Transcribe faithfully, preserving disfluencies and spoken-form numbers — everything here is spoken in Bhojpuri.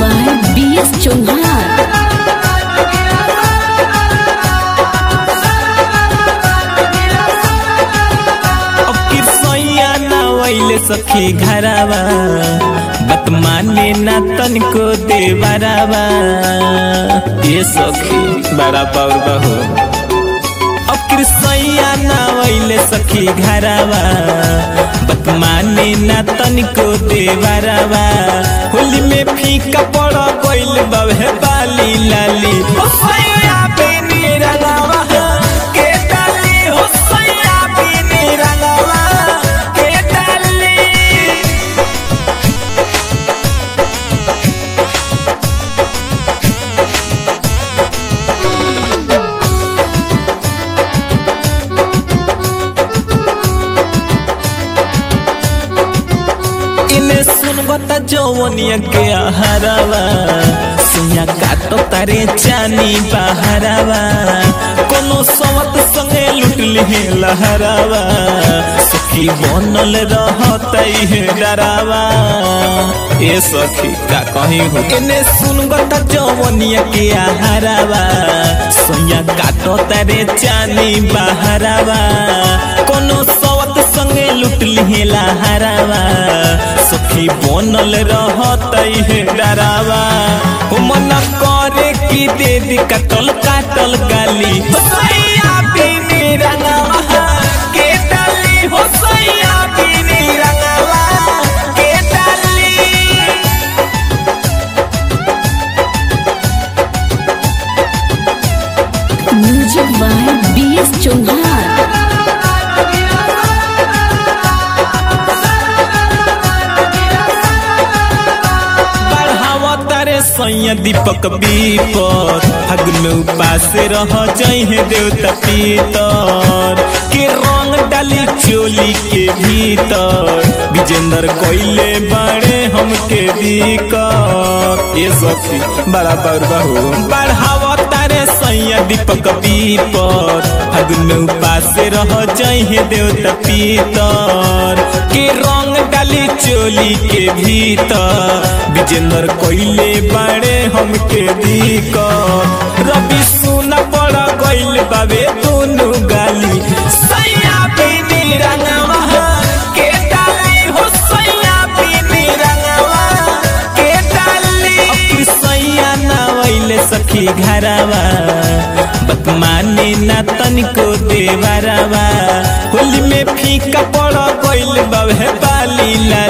By B S Chauhan. अब किरसैया ना वैले सखी घरावा बत माने ना तनको देवरावा ये सखी बड़ा बाबा हो। अब किरसैया ना वैले सखी घरावा बत माने ना तनको देवरावा होली में फीका पड़ गइल बाबे बाली लाली हो सैया बेनी रंगावा के डाली हो सैया बेनी रंगावा के डाली। इने सुनबता जौवनिया के आहारावा सुनिया काटो तारे चानी बहरावा कोनो सवत संगे लुट लिहे लहरावा सखी बनल रहतई है डरावा ए सखी का कहीं हो। इने सुनबता जौवनिया के आहारावा सुनिया काटो तारे चानी बहरावा कोनो सवत संगे लुट लिहे लहरावा सखी बनल रहतई है डरावा हो मन करे की दे दी कटल काटल गाली हो सैया बिनी रंगावा के डाली हो सैया बिनी रंगावा के डाली। Music by B S Chauhan. सैया दीपक बीपर फागुन में उपास रह जइहे देवता पीतर के रंग डाली चोली के भीतर विजेंद्र कोइले बाड़े हमके दिक्कत ये सखी बड़ा बरबा हो। बढ़ावा तारे सैया दीपक बीपर फागुन में उपास रह जइहे देवता पीतर के रंग डाली चोली के भीतर विजेंद्र कोइले बाड़े हमके दिक्कत रवि सुना पड़ा गइल बाबे दोनों गाली सैया बिनी रंगावा के डाली हो सैया बिनी रंगावा के डाली। अब सैया ना वैले सखी घरावा बत माने ना तनिको देवरावा होली में फीका पड़ गइल बाबे बाली ला